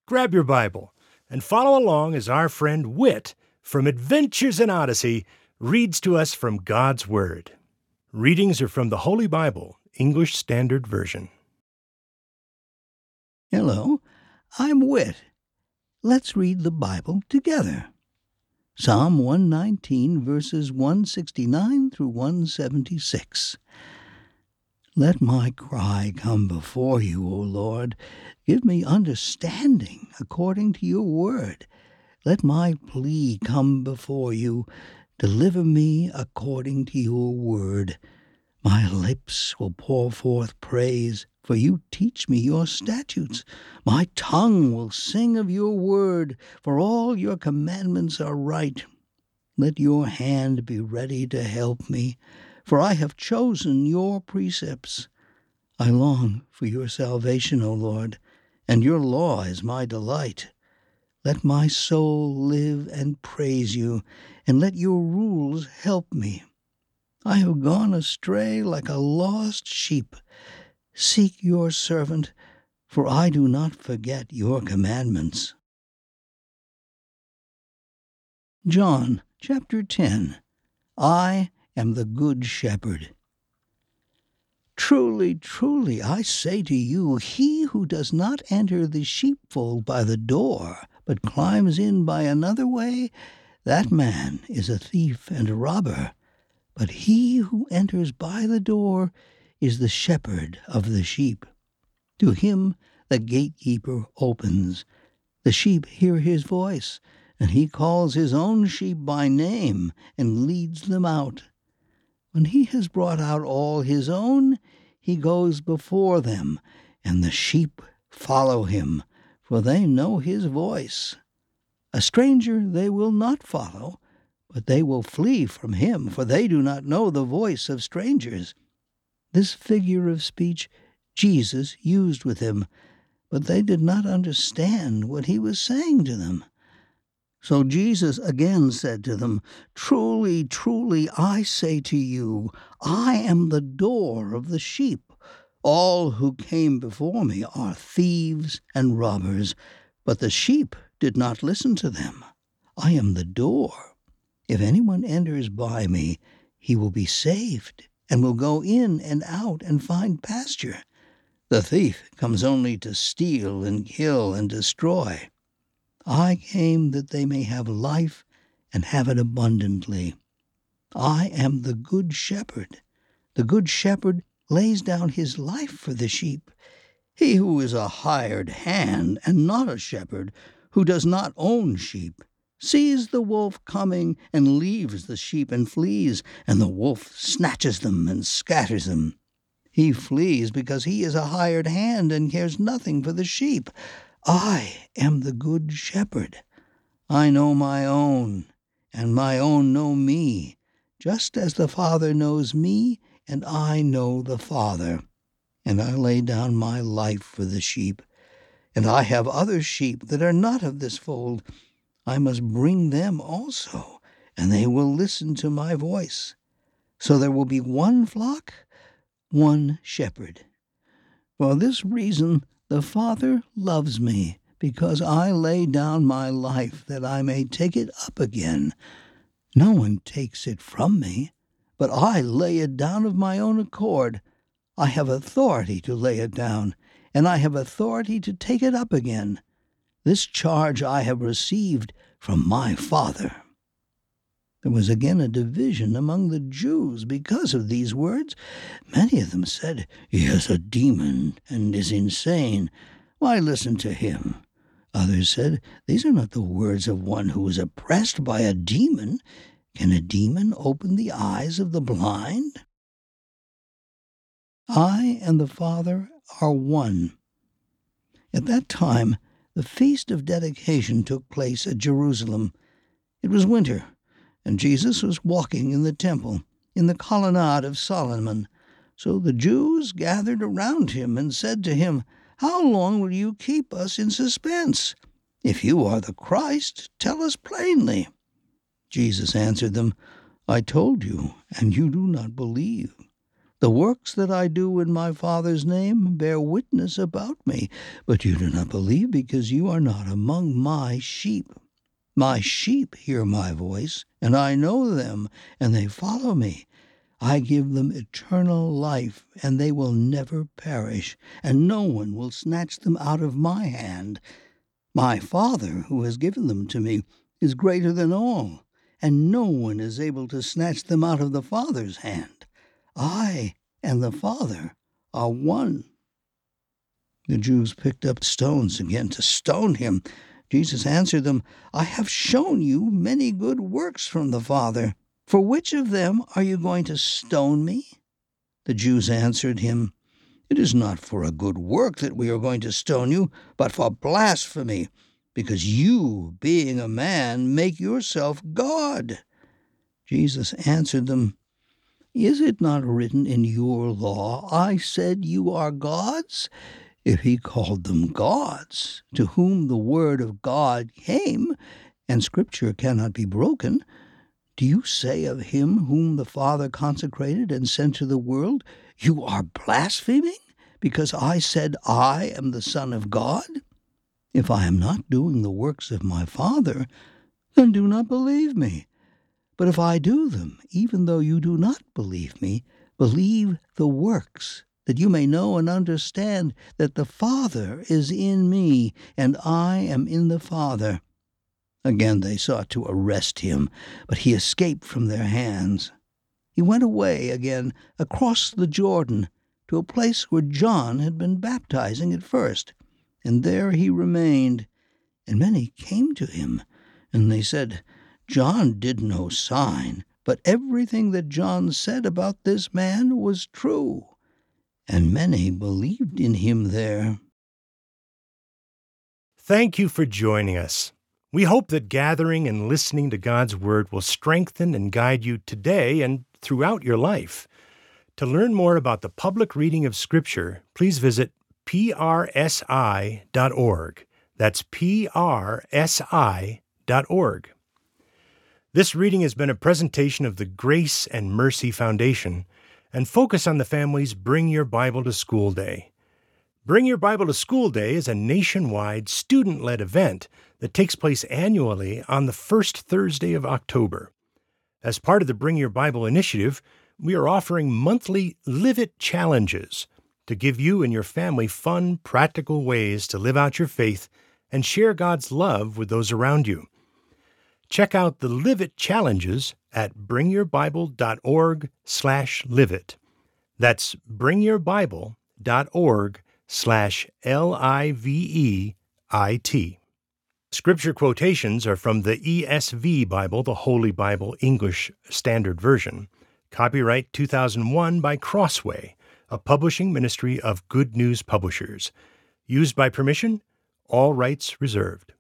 Grab your Bible and follow along as our friend Whit from Adventures in Odyssey reads to us from God's Word. Readings are from the Holy Bible, English Standard Version. Hello, I'm Whit. Let's read the Bible together. Psalm 119, verses 169 through 176. Let my cry come before you, O Lord. Give me understanding according to your word. Let my plea come before you. Deliver me according to your word. My lips will pour forth praise, for you teach me your statutes. My tongue will sing of your word, for all your commandments are right. Let your hand be ready to help me, for I have chosen your precepts. I long for your salvation, O Lord, and your law is my delight. Let my soul live and praise you, and let your rules help me. I have gone astray like a lost sheep. Seek your servant, for I do not forget your commandments. John chapter 10. I am the good shepherd. Truly, truly, I say to you, he who does not enter the sheepfold by the door, but climbs in by another way, that man is a thief and a robber. But he who enters by the door is the shepherd of the sheep. To him the gatekeeper opens. The sheep hear his voice, and he calls his own sheep by name and leads them out. When he has brought out all his own, he goes before them, and the sheep follow him, for they know his voice. A stranger they will not follow, but they will flee from him, for they do not know the voice of strangers. This figure of speech Jesus used with them, but they did not understand what he was saying to them. So Jesus again said to them, Truly, truly, I say to you, I am the door of the sheep. All who came before me are thieves and robbers, but the sheep did not listen to them. I am the door. If anyone enters by me, he will be saved, and will go in and out and find pasture. The thief comes only to steal and kill and destroy. I came that they may have life and have it abundantly. I am the good shepherd. The good shepherd lays down his life for the sheep. He who is a hired hand and not a shepherd, who does not own sheep, sees the wolf coming and leaves the sheep and flees, and the wolf snatches them and scatters them. He flees because he is a hired hand and cares nothing for the sheep. I am the good shepherd. I know my own, and my own know me, just as the Father knows me, and I know the Father. And I lay down my life for the sheep. And I have other sheep that are not of this fold. I must bring them also, and they will listen to my voice. So there will be one flock, one shepherd. For this reason the Father loves me, because I lay down my life that I may take it up again. No one takes it from me, but I lay it down of my own accord. I have authority to lay it down, and I have authority to take it up again. This charge I have received from my Father. There was again a division among the Jews because of these words. Many of them said, He has a demon and is insane. Why listen to him? Others said, These are not the words of one who is oppressed by a demon. Can a demon open the eyes of the blind? I and the Father are one. At that time, the Feast of Dedication took place at Jerusalem. It was winter, and Jesus was walking in the temple, in the colonnade of Solomon. So the Jews gathered around him and said to him, How long will you keep us in suspense? If you are the Christ, tell us plainly. Jesus answered them, I told you, and you do not believe. The works that I do in my Father's name bear witness about me, but you do not believe because you are not among my sheep. My sheep hear my voice, and I know them, and they follow me. I give them eternal life, and they will never perish, and no one will snatch them out of my hand. My Father, who has given them to me, is greater than all, and no one is able to snatch them out of the Father's hand. I and the Father are one. The Jews picked up stones again to stone him. Jesus answered them, I have shown you many good works from the Father. For which of them are you going to stone me? The Jews answered him, It is not for a good work that we are going to stone you, but for blasphemy, because you, being a man, make yourself God. Jesus answered them, Is it not written in your law, I said you are gods? If he called them gods, to whom the word of God came, and Scripture cannot be broken, do you say of him whom the Father consecrated and sent to the world, You are blaspheming, because I said I am the Son of God? If I am not doing the works of my Father, then do not believe me. But if I do them, even though you do not believe me, believe the works, that you may know and understand that the Father is in me, and I am in the Father. Again they sought to arrest him, but he escaped from their hands. He went away again across the Jordan to a place where John had been baptizing at first, and there he remained. And many came to him, and they said, John did no sign, but everything that John said about this man was true. And many believed in him there. Thank you for joining us. We hope that gathering and listening to God's Word will strengthen and guide you today and throughout your life. To learn more about the public reading of Scripture, please visit prsi.org. That's prsi.org. This reading has been a presentation of the Grace and Mercy Foundation and Focus on the Family's Bring Your Bible to School Day. Bring Your Bible to School Day is a nationwide student-led event that takes place annually on the first Thursday of October. As part of the Bring Your Bible initiative, we are offering monthly Live It challenges to give you and your family fun, practical ways to live out your faith and share God's love with those around you. Check out the Live It challenges at bringyourbible.org/liveit. That's bringyourbible.org/LIVEIT. Scripture quotations are from the ESV Bible, the Holy Bible English Standard Version. Copyright 2001 by Crossway, a publishing ministry of Good News Publishers. Used by permission, all rights reserved.